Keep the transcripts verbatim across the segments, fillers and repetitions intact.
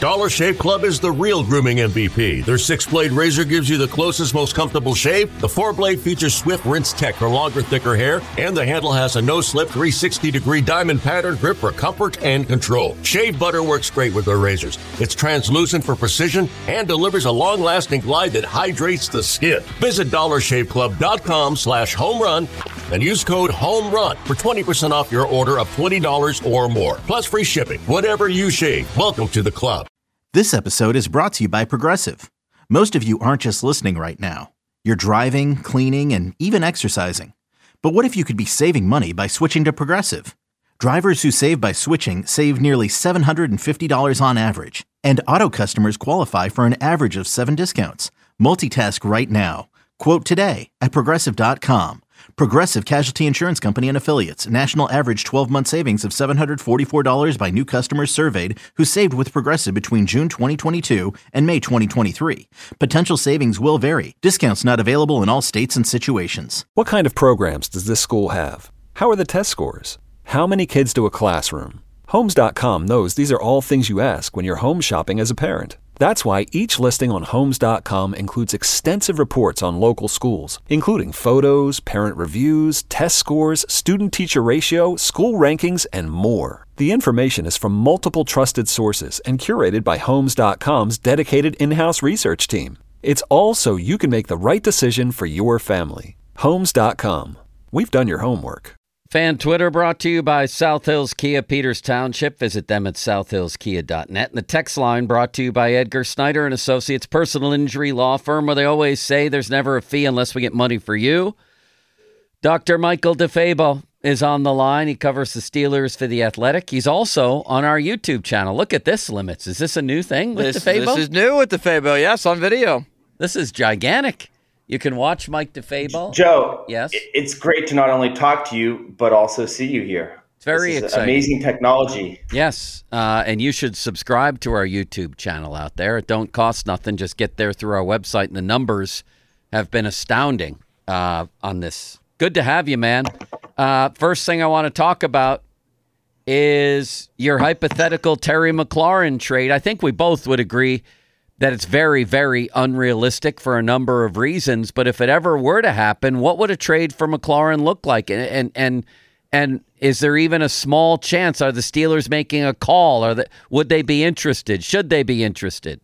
Dollar Shave Club is the real grooming M V P. Their six-blade razor gives you the closest, most comfortable shave. The four-blade features swift rinse tech for longer, thicker hair, and the handle has a no-slip three hundred sixty degree diamond pattern grip for comfort and control. Shave butter works great with their razors. It's translucent for precision and delivers a long-lasting glide that hydrates the skin. Visit dollar shave club dot com slash home run and use code HOMERUN for twenty percent off your order of twenty dollars or more, plus free shipping. Whatever you shave, welcome to the club. This episode is brought to you by Progressive. Most of you aren't just listening right now. You're driving, cleaning, and even exercising. But what if you could be saving money by switching to Progressive? Drivers who save by switching save nearly seven hundred fifty dollars on average. And auto customers qualify for an average of seven discounts. Multitask right now. Quote today at progressive dot com. Progressive Casualty Insurance Company and Affiliates. National average twelve-month savings of seven hundred forty-four dollars by new customers surveyed who saved with Progressive between June twenty twenty-two and May twenty twenty-three. Potential savings will vary. Discounts not available in all states and situations. What kind of programs does this school have? How are the test scores? How many kids do a classroom? Homes dot com knows these are all things you ask when you're home shopping as a parent. That's why each listing on Homes dot com includes extensive reports on local schools, including photos, parent reviews, test scores, student-teacher ratio, school rankings, and more. The information is from multiple trusted sources and curated by Homes dot com's dedicated in-house research team. It's all so you can make the right decision for your family. Homes dot com. We've done your homework. Fan Twitter brought to you by South Hills Kia, Peters Township. Visit them at south hills kia dot net. And the text line brought to you by Edgar Snyder and Associates, personal injury law firm, where they always say there's never a fee unless we get money for you. Doctor Michael DeFabo is on the line. He covers the Steelers for The Athletic. He's also on our YouTube channel. Look at this, Limits. Is this a new thing with this, DeFabo? This is new with DeFabo, yes, on video. This is gigantic. You can watch Mike DeFabo. Joe, yes, it's great to not only talk to you, but also see you here. It's very this is exciting. Amazing technology. Yes, uh, and you should subscribe to our YouTube channel out there. It don't cost nothing. Just get there through our website, and the numbers have been astounding uh, on this. Good to have you, man. Uh, first thing I want to talk about is your hypothetical Terry McLaurin trade. I think we both would agree that it's very, very unrealistic for a number of reasons. But if it ever were to happen, what would a trade for McLaurin look like? And and and, and is there even a small chance? Are the Steelers making a call? Or would they be interested? Should they be interested?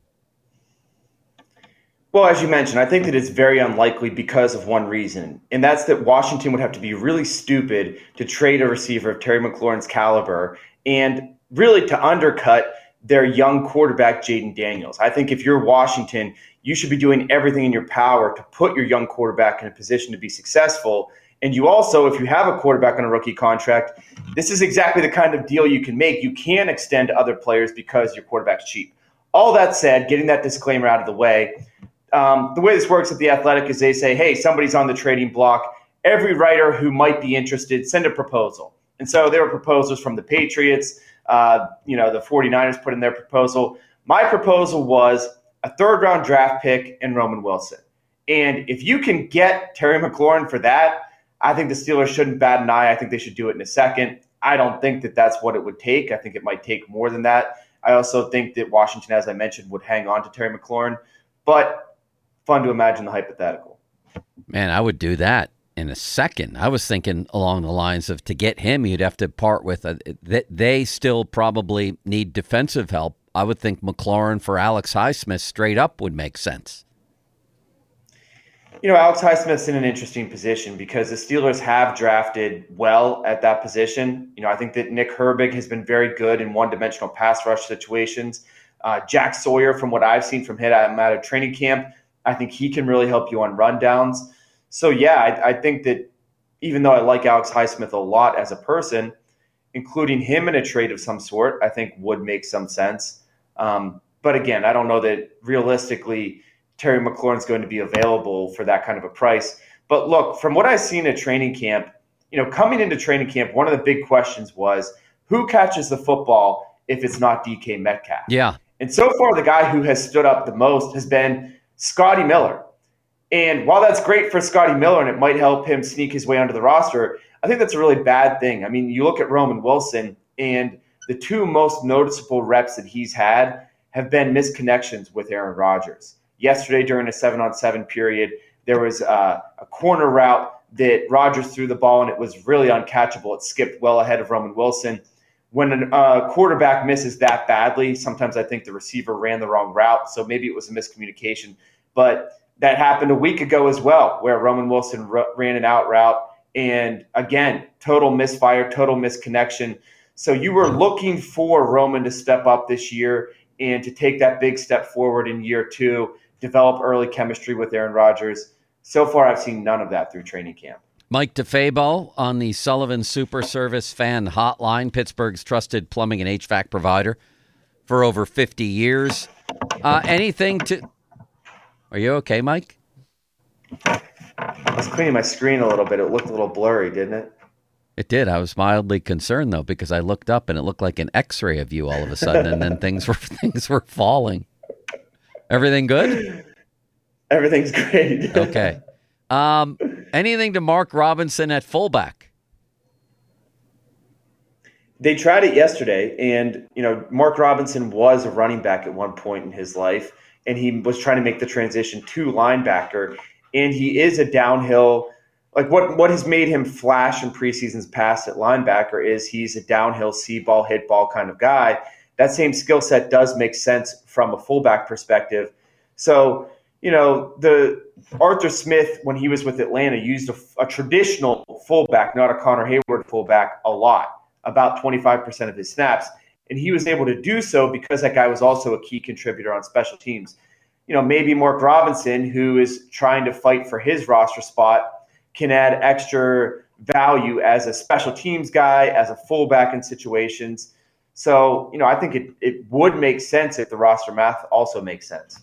Well, as you mentioned, I think that it's very unlikely because of one reason, and that's that Washington would have to be really stupid to trade a receiver of Terry McLaurin's caliber and really to undercut their young quarterback, Jaden Daniels. I think if you're Washington, you should be doing everything in your power to put your young quarterback in a position to be successful. And you also, if you have a quarterback on a rookie contract, this is exactly the kind of deal you can make. You can extend to other players because your quarterback's cheap. All that said, getting that disclaimer out of the way, um, the way this works at The Athletic is they say, hey, somebody's on the trading block. Every writer who might be interested, send a proposal. And so there were proposals from the Patriots. Uh, you know, the 49ers put in their proposal. My proposal was a third-round draft pick and Roman Wilson. And if you can get Terry McLaurin for that, I think the Steelers shouldn't bat an eye. I think they should do it in a second. I don't think that that's what it would take. I think it might take more than that. I also think that Washington, as I mentioned, would hang on to Terry McLaurin. But fun to imagine the hypothetical. Man, I would do that in a second. I was thinking along the lines of to get him, you'd have to part with a, that they still probably need defensive help. I would think McLaurin for Alex Highsmith straight up would make sense. You know, Alex Highsmith's in an interesting position because the Steelers have drafted well at that position. You know, I think that Nick Herbig has been very good in one-dimensional pass rush situations. Uh, Jack Sawyer, from what I've seen from him out of training camp, I think he can really help you on rundowns. So, yeah, I, I think that even though I like Alex Highsmith a lot as a person, including him in a trade of some sort, I think would make some sense. Um, but again, I don't know that realistically Terry McLaurin's going to be available for that kind of a price. But look, from what I've seen at training camp, you know, coming into training camp, one of the big questions was who catches the football if it's not D K Metcalf? Yeah. And so far, the guy who has stood up the most has been Scotty Miller. And while that's great for Scotty Miller and it might help him sneak his way onto the roster, I think that's a really bad thing. I mean, you look at Roman Wilson and the two most noticeable reps that he's had have been misconnections with Aaron Rodgers. Yesterday during a seven-on-seven period, there was uh, a corner route that Rodgers threw the ball, and it was really uncatchable. It skipped well ahead of Roman Wilson. When a uh, quarterback misses that badly, sometimes I think the receiver ran the wrong route, so maybe it was a miscommunication. But that happened a week ago as well, where Roman Wilson r- ran an out route, and again, total misfire, total misconnection. So you were looking for Roman to step up this year and to take that big step forward in year two, develop early chemistry with Aaron Rodgers. So far, I've seen none of that through training camp. Mike DeFabo on the Sullivan Super Service Fan Hotline, Pittsburgh's trusted plumbing and H V A C provider for over fifty years. Uh, anything to... Are you okay, Mike? I was cleaning my screen a little bit. It looked a little blurry, didn't it? It did. I was mildly concerned, though, because I looked up and it looked like an X-ray of you all of a sudden, and then things were things were falling. Everything good? Everything's great. Okay. Um, anything to Mark Robinson at fullback? They tried it yesterday, and you know, Mark Robinson was a running back at one point in his life, and he was trying to make the transition to linebacker, and he is a downhill. Like what, what has made him flash in preseasons past at linebacker is he's a downhill see ball, hit ball kind of guy. That same skill set does make sense from a fullback perspective. So, you know, the Arthur Smith, when he was with Atlanta, used a, a traditional fullback, not a Connor Hayward fullback, a lot, about twenty-five percent of his snaps. And he was able to do so because that guy was also a key contributor on special teams. You know, maybe Mark Robinson, who is trying to fight for his roster spot, can add extra value as a special teams guy, as a fullback in situations. So, you know, I think it, it would make sense if the roster math also makes sense.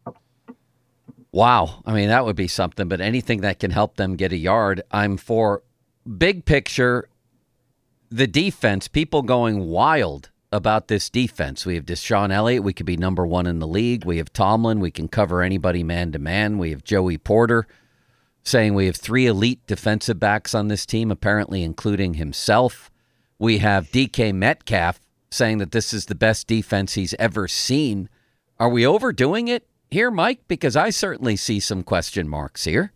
Wow. I mean, that would be something, but anything that can help them get a yard, I'm for. Big picture, the defense, people going wild about this defense. We have Deshaun Elliott. We could be number one in the league. We have Tomlin. We can cover anybody man-to-man. We have Joey Porter saying we have three elite defensive backs on this team, apparently including himself. We have D K Metcalf saying that this is the best defense he's ever seen. Are we overdoing it here, Mike? Because I certainly see some question marks here.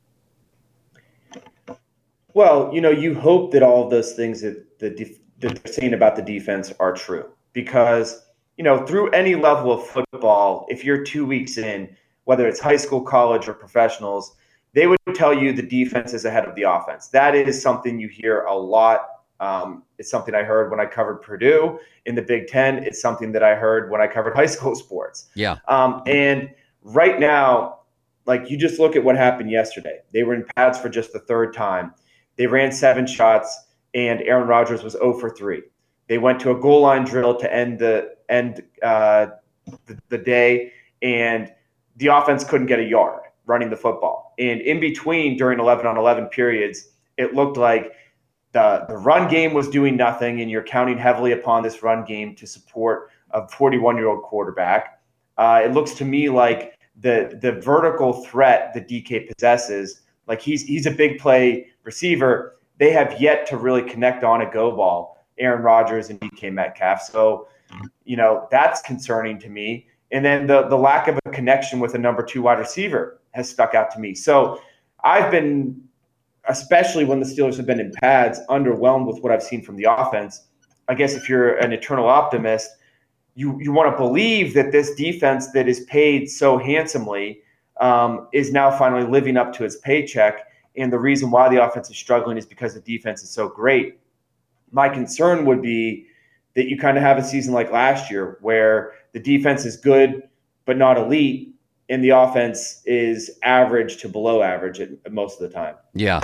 Well, you know, you hope that all of those things that, the def- that they're saying about the defense are true. Because, you know, through any level of football, if you're two weeks in, whether it's high school, college, or professionals, they would tell you the defense is ahead of the offense. That is something you hear a lot. Um, it's something I heard when I covered Purdue in the Big Ten. It's something that I heard when I covered high school sports. Yeah. Um, and right now, like you just look at what happened yesterday. They were in pads for just the third time. They ran seven shots, and Aaron Rodgers was zero for three. They went to a goal line drill to end the end uh, the, the day, and the offense couldn't get a yard running the football. And in between, during eleven on eleven periods, it looked like the, the run game was doing nothing, and you're counting heavily upon this run game to support a forty-one-year-old quarterback. Uh, it looks to me like the the vertical threat that D K possesses, like he's he's a big play receiver. They have yet to really connect on a go ball, Aaron Rodgers and D K Metcalf. So, you know, that's concerning to me. And then the the lack of a connection with a number two wide receiver has stuck out to me. So I've been, especially when the Steelers have been in pads, underwhelmed with what I've seen from the offense. I guess if you're an eternal optimist, you, you want to believe that this defense that is paid so handsomely um, is now finally living up to its paycheck. And the reason why the offense is struggling is because the defense is so great. My concern would be that you kind of have a season like last year where the defense is good but not elite, and the offense is average to below average at, at most of the time. Yeah.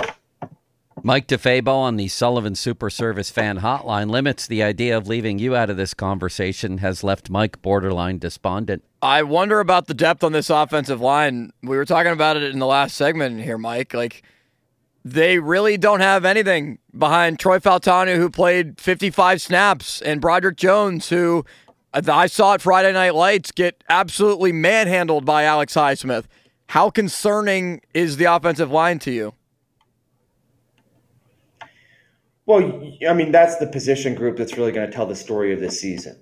Mike DeFabo on the Sullivan Super Service Fan Hotline limits the idea of leaving you out of this conversation has left Mike borderline despondent. I wonder about the depth on this offensive line. We were talking about it in the last segment here, Mike. Like, they really don't have anything behind Troy Fautanu, who played fifty-five snaps, and Broderick Jones, who I saw at Friday Night Lights get absolutely manhandled by Alex Highsmith. How concerning is the offensive line to you? Well, I mean, that's the position group that's really going to tell the story of this season.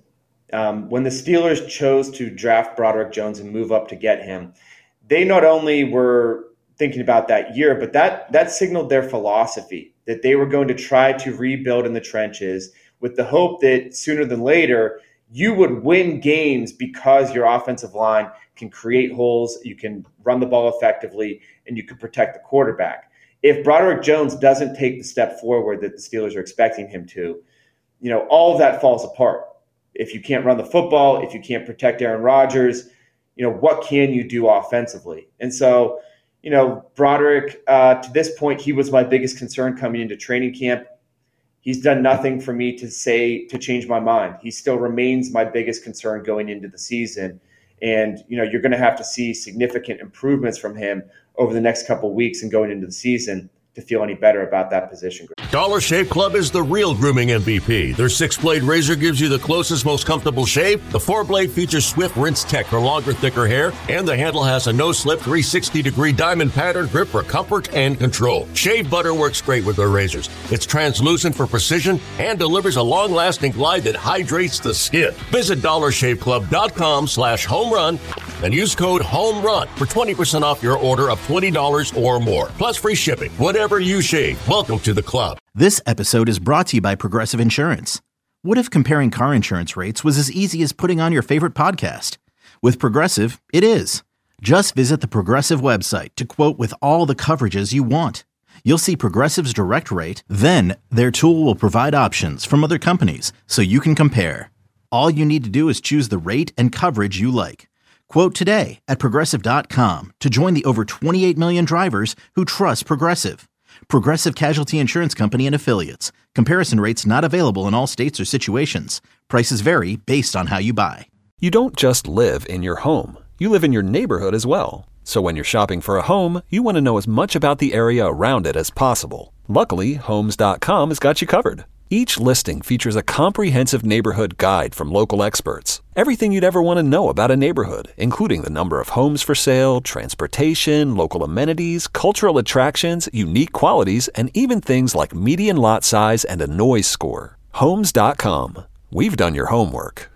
Um, when the Steelers chose to draft Broderick Jones and move up to get him, they not only were thinking about that year, but that that signaled their philosophy, that they were going to try to rebuild in the trenches with the hope that sooner than later you would win games because your offensive line can create holes, you can run the ball effectively, and you can protect the quarterback. If Broderick Jones doesn't take the step forward that the Steelers are expecting him to, you know, all of that falls apart. If you can't run the football, if you can't protect Aaron Rodgers, you know, what can you do offensively? And so, you know, Broderick, uh, to this point, he was my biggest concern coming into training camp. He's done nothing for me to say to change my mind. He still remains my biggest concern going into the season. And, you know, you're going to have to see significant improvements from him over the next couple of weeks and going into the season to feel any better about that position group. Dollar Shave Club is the real grooming M V P. Their six-blade razor gives you the closest, most comfortable shave. The four-blade features Swift Rinse Tech for longer, thicker hair, and the handle has a no-slip three sixty degree diamond pattern grip for comfort and control. Shave butter works great with their razors. It's translucent for precision and delivers a long-lasting glide that hydrates the skin. Visit dollar shave club dot com slash home run and use code HOMERUN for twenty percent off your order of twenty dollars or more, plus free shipping. Whatever you shave, welcome to the club. This episode is brought to you by Progressive Insurance. What if comparing car insurance rates was as easy as putting on your favorite podcast? With Progressive, it is. Just visit the Progressive website to quote with all the coverages you want. You'll see Progressive's direct rate, then their tool will provide options from other companies so you can compare. All you need to do is choose the rate and coverage you like. Quote today at progressive dot com to join the over twenty-eight million drivers who trust Progressive. Progressive Casualty Insurance Company and Affiliates. Comparison rates not available in all states or situations. Prices vary based on how you buy. You don't just live in your home. You live in your neighborhood as well. So when you're shopping for a home, you want to know as much about the area around it as possible. Luckily, Homes dot com has got you covered. Each listing features a comprehensive neighborhood guide from local experts. Everything you'd ever want to know about a neighborhood, including the number of homes for sale, transportation, local amenities, cultural attractions, unique qualities, and even things like median lot size and a noise score. Homes dot com. We've done your homework.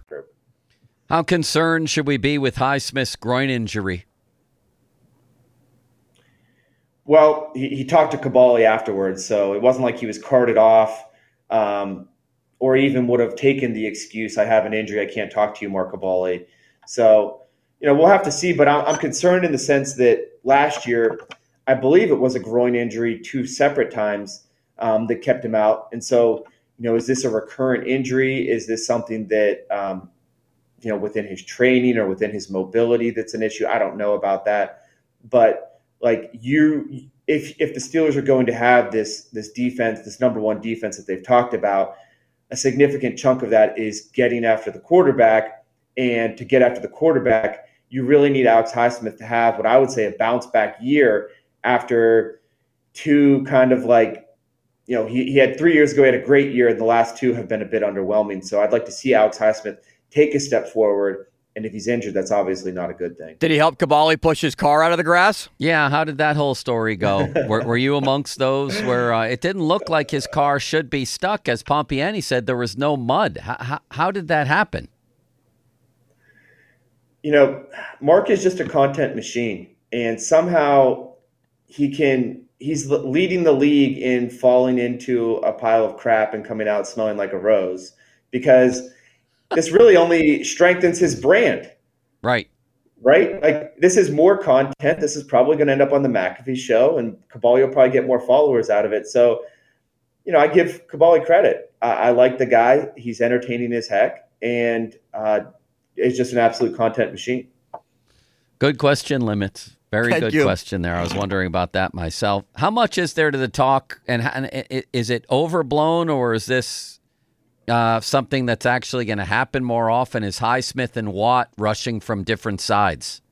How concerned should we be with Highsmith's groin injury? Well, he, he talked to Caballi afterwards, so it wasn't like he was carted off. Um, or even would have taken the excuse, I have an injury, I can't talk to you, Mark Caballi. So, you know, we'll have to see, but I'm, I'm concerned in the sense that last year, I believe it was a groin injury two separate times um, that kept him out. And so, you know, is this a recurrent injury? Is this something that, um, you know, within his training or within his mobility that's an issue? I don't know about that. But like you, if if the Steelers are going to have this this defense, this number one defense that they've talked about, a significant chunk of that is getting after the quarterback. And to get after the quarterback, you really need Alex Highsmith to have what I would say a bounce back year after two kind of like, you know, he, he had three years ago, he had a great year, and the last two have been a bit underwhelming. So I'd like to see Alex Highsmith take a step forward. And if he's injured, that's obviously not a good thing. Did he help Caballi push his car out of the grass? Yeah, how did that whole story go? were, were you amongst those where uh, it didn't look like his car should be stuck? As Pompiani said, there was no mud. How, how, how did that happen? You know, Mark is just a content machine, and somehow he can, he's leading the league in falling into a pile of crap and coming out smelling like a rose, because this really only strengthens his brand. Right. Right? Like, this is more content. This is probably going to end up on the McAfee show, and Caballi will probably get more followers out of it. So, you know, I give Caballi credit. I, I like the guy. He's entertaining as heck, and uh, is just an absolute content machine. Good question, Limits. Very Thank good you. question there. I was wondering about that myself. How much is there to the talk, and, and is it overblown, or is this uh, something that's actually going to happen more often? Is Highsmith and Watt rushing from different sides?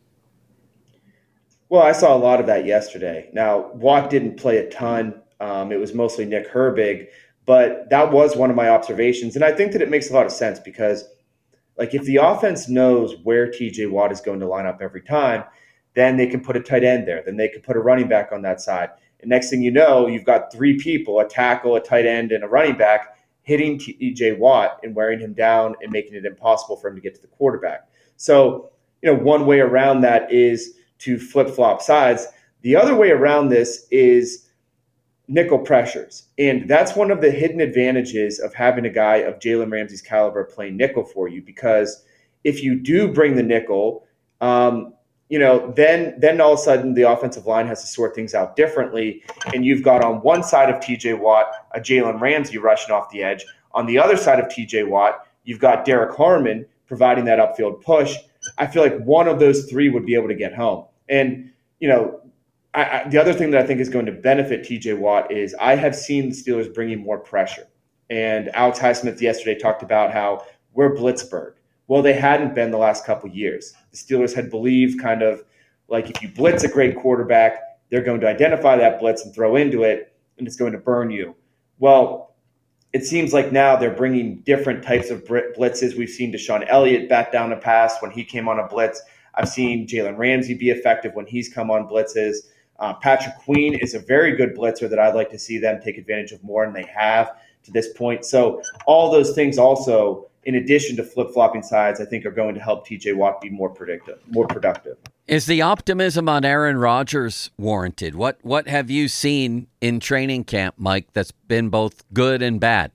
Well, I saw a lot of that yesterday. Now, Watt didn't play a ton. Um, it was mostly Nick Herbig, but that was one of my observations. And I think that it makes a lot of sense because, like, if the offense knows where T J Watt is going to line up every time, then they can put a tight end there. Then they can put a running back on that side. And next thing you know, you've got three people, a tackle, a tight end, and a running back, hitting T J Watt and wearing him down and making it impossible for him to get to the quarterback. So, you know, one way around that is to flip-flop sides. The other way around this is nickel pressures. And that's one of the hidden advantages of having a guy of Jalen Ramsey's caliber playing nickel for you, because if you do bring the nickel, um, you know, then then all of a sudden the offensive line has to sort things out differently. And you've got on one side of T J Watt, a Jalen Ramsey rushing off the edge. On the other side of T J Watt, you've got Derek Harmon providing that upfield push. I feel like one of those three would be able to get home. And, you know, I, I, the other thing that I think is going to benefit T J Watt is I have seen the Steelers bringing more pressure. And Alex Highsmith yesterday talked about how we're Blitzburg. Well, they hadn't been the last couple of years. The Steelers had believed kind of like if you blitz a great quarterback, they're going to identify that blitz and throw into it, and it's going to burn you. Well, it seems like now they're bringing different types of blitzes. We've seen Deshaun Elliott bat down a pass when he came on a blitz. I've seen Jalen Ramsey be effective when he's come on blitzes. Uh, Patrick Queen is a very good blitzer that I'd like to see them take advantage of more, and they have to this point. So all those things also, in addition to flip-flopping sides, I think are going to help T J Watt be more predictive, more productive. Is the optimism on Aaron Rodgers warranted? What what have you seen in training camp, Mike, that's been both good and bad?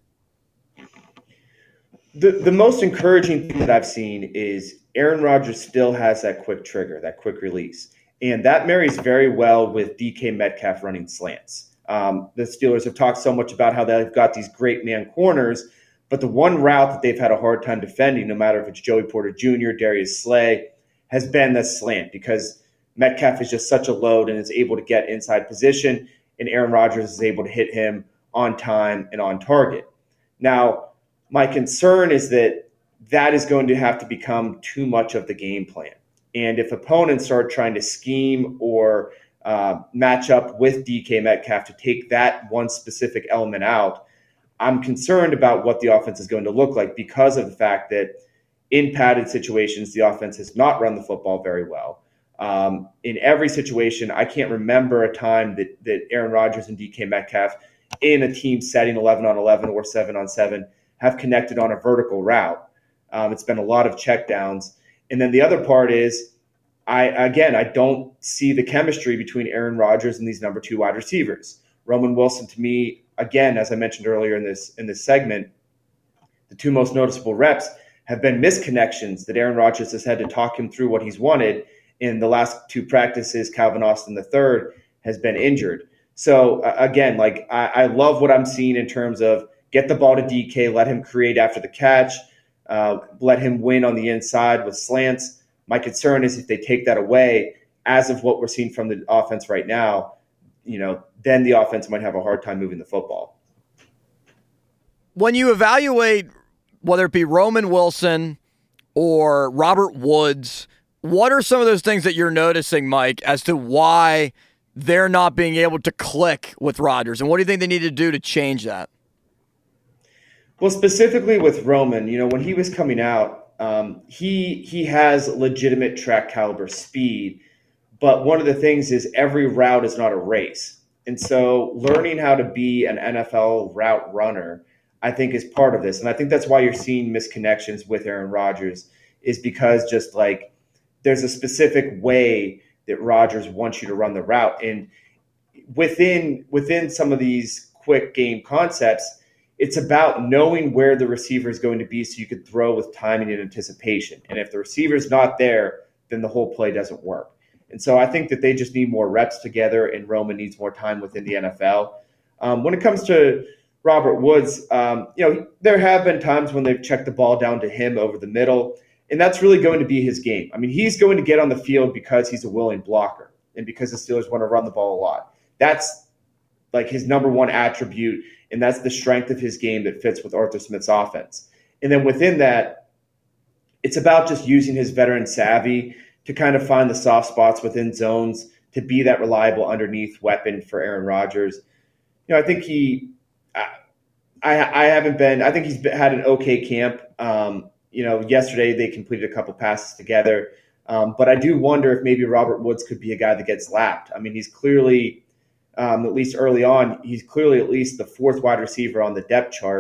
The the most encouraging thing that I've seen is Aaron Rodgers still has that quick trigger, that quick release. And that marries very well with D K Metcalf running slants. Um, the Steelers have talked so much about how they've got these great man corners, but the one route that they've had a hard time defending, no matter if it's Joey Porter Junior, Darius Slay, has been the slant, because Metcalf is just such a load and is able to get inside position, and Aaron Rodgers is able to hit him on time and on target. Now, my concern is that that is going to have to become too much of the game plan. And if opponents start trying to scheme or uh, match up with D K Metcalf to take that one specific element out, I'm concerned about what the offense is going to look like, because of the fact that in padded situations, the offense has not run the football very well. Um, in every situation, I can't remember a time that, that Aaron Rodgers and D K Metcalf in a team setting eleven on eleven or seven on seven have connected on a vertical route. Um, it's been a lot of checkdowns. And then the other part is, I again, I don't see the chemistry between Aaron Rodgers and these number two wide receivers. Roman Wilson, to me, again, as I mentioned earlier in this in this segment, the two most noticeable reps have been misconnections that Aaron Rodgers has had to talk him through what he's wanted. In the last two practices, Calvin Austin the third has been injured. So uh, again, like I, I love what I'm seeing in terms of get the ball to D K, let him create after the catch, uh, let him win on the inside with slants. My concern is if they take that away, as of what we're seeing from the offense right now, you know, then the offense might have a hard time moving the football. When you evaluate whether it be Roman Wilson or Robert Woods, what are some of those things that you're noticing, Mike, as to why they're not being able to click with Rodgers? And what do you think they need to do to change that? Well, specifically with Roman, you know, when he was coming out, um, he he has legitimate track caliber speed. But one of the things is every route is not a race. And so learning how to be an N F L route runner, I think, is part of this. And I think that's why you're seeing misconnections with Aaron Rodgers, is because just like there's a specific way that Rodgers wants you to run the route. And within within some of these quick game concepts, it's about knowing where the receiver is going to be so you could throw with timing and anticipation. And if the receiver's not there, then the whole play doesn't work. And so I think that they just need more reps together, and Roman needs more time within the N F L. Um, when it comes to Robert Woods, um, you know, there have been times when they've checked the ball down to him over the middle, and that's really going to be his game. I mean, he's going to get on the field because he's a willing blocker and because the Steelers want to run the ball a lot. That's like his number one attribute, and that's the strength of his game that fits with Arthur Smith's offense. And then within that, it's about just using his veteran savvy to kind of find the soft spots within zones to be that reliable underneath weapon for Aaron Rodgers. You know, I think he, I, I haven't been, I think he's been, had an okay camp. Um, you know, yesterday they completed a couple passes together. Um, but I do wonder if maybe Robert Woods could be a guy that gets lapped. I mean, he's clearly, um, at least early on, he's clearly at least the fourth wide receiver on the depth chart.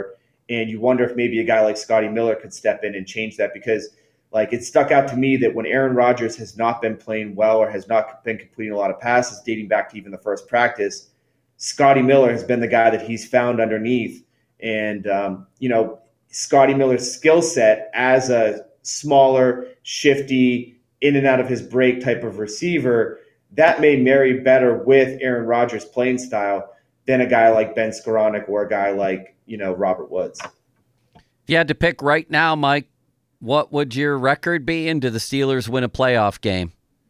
And you wonder if maybe a guy like Scotty Miller could step in and change that, because like it stuck out to me that when Aaron Rodgers has not been playing well or has not been completing a lot of passes dating back to even the first practice, Scotty Miller has been the guy that he's found underneath. And, um, you know, Scotty Miller's skill set as a smaller, shifty, in and out of his break type of receiver, that may marry better with Aaron Rodgers' playing style than a guy like Ben Skowronek or a guy like, you know, Robert Woods. If you had to pick right now, Mike, what would your record be, and do the Steelers win a playoff game?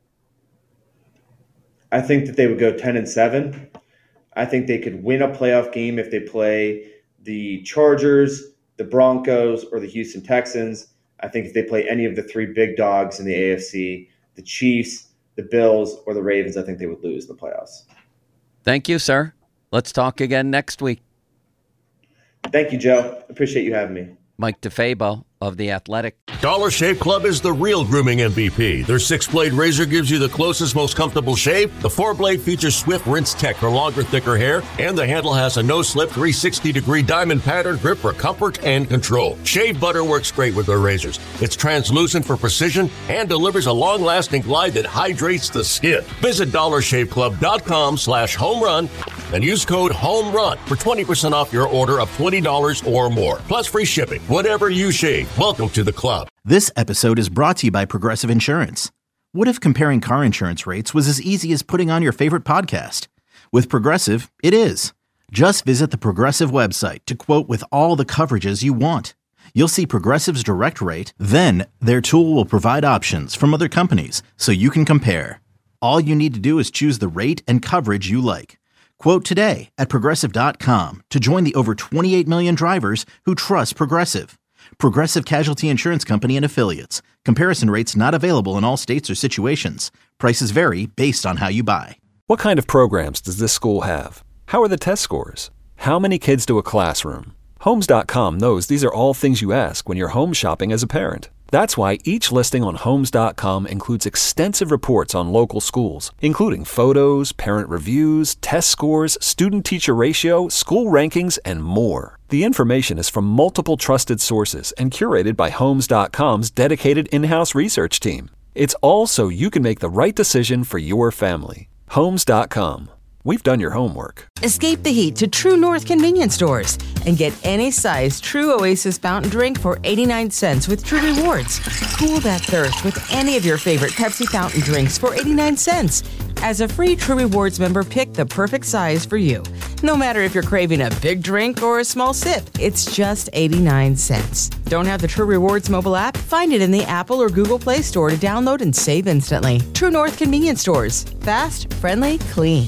I think that they would go ten and seven. I think they could win a playoff game if they play the Chargers, the Broncos, or the Houston Texans. I think if they play any of the three big dogs in the A F C, the Chiefs, the Bills, or the Ravens, I think they would lose in the playoffs. Thank you, sir. Let's talk again next week. Thank you, Joe. Appreciate you having me. Mike DeFabo of The Athletic. Dollar Shave Club is the real grooming M V P. Their six-blade razor gives you the closest, most comfortable shave. The four-blade features Swift Rinse Tech for longer, thicker hair, and the handle has a no-slip three sixty degree diamond pattern grip for comfort and control. Shave butter works great with their razors. It's translucent for precision and delivers a long-lasting glide that hydrates the skin. Visit dollar shave club dot com slash home run and use code HOMERUN for twenty percent off your order of twenty dollars or more, plus free shipping. Whatever you shave, welcome to the club. This episode is brought to you by Progressive Insurance. What if comparing car insurance rates was as easy as putting on your favorite podcast? With Progressive, it is. Just visit the Progressive website to quote with all the coverages you want. You'll see Progressive's direct rate, then their tool will provide options from other companies so you can compare. All you need to do is choose the rate and coverage you like. Quote today at progressive dot com to join the over twenty-eight million drivers who trust Progressive. Progressive Casualty Insurance Company and Affiliates. Comparison rates not available in all states or situations. Prices vary based on how you buy. What kind of programs does this school have? How are the test scores? How many kids do a classroom? Homes dot com knows these are all things you ask when you're home shopping as a parent. That's why each listing on Homes dot com includes extensive reports on local schools, including photos, parent reviews, test scores, student-teacher ratio, school rankings, and more. The information is from multiple trusted sources and curated by Homes dot com's dedicated in-house research team. It's all so you can make the right decision for your family. Homes dot com. We've done your homework. Escape the heat to True North convenience stores and get any size True Oasis fountain drink for eighty-nine cents with True Rewards. Cool that thirst with any of your favorite Pepsi fountain drinks for eighty-nine cents. As a free True Rewards member, pick the perfect size for you. No matter if you're craving a big drink or a small sip, it's just eighty-nine cents. Don't have the True Rewards mobile app? Find it in the Apple or Google Play Store to download and save instantly. True North convenience stores. Fast, friendly, clean.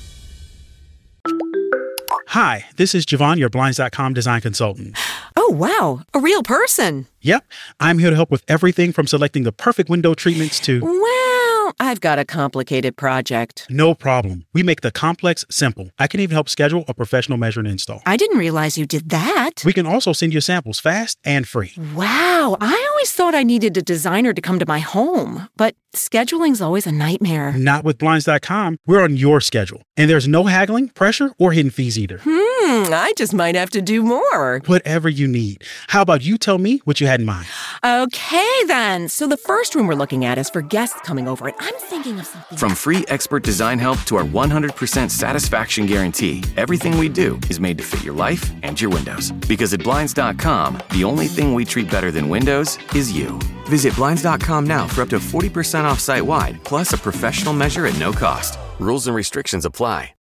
Hi, this is Javon, your Blinds dot com design consultant. Oh, wow. A real person. Yep. I'm here to help with everything from selecting the perfect window treatments to... Well, I've got a complicated project. No problem. We make the complex simple. I can even help schedule a professional measure and install. I didn't realize you did that. We can also send you samples fast and free. Wow. I always thought I needed a designer to come to my home, but scheduling's always a nightmare. Not with Blinds dot com. We're on your schedule. And there's no haggling, pressure, or hidden fees either. Hmm, I just might have to do more. Whatever you need. How about you tell me what you had in mind? Okay, then. So the first room we're looking at is for guests coming over, and I'm thinking of something... From free expert design help to our one hundred percent satisfaction guarantee, everything we do is made to fit your life and your windows. Because at Blinds dot com, the only thing we treat better than windows is you. Visit Blinds dot com now for up to forty percent off site-wide, plus a professional measure at no cost. Rules and restrictions apply.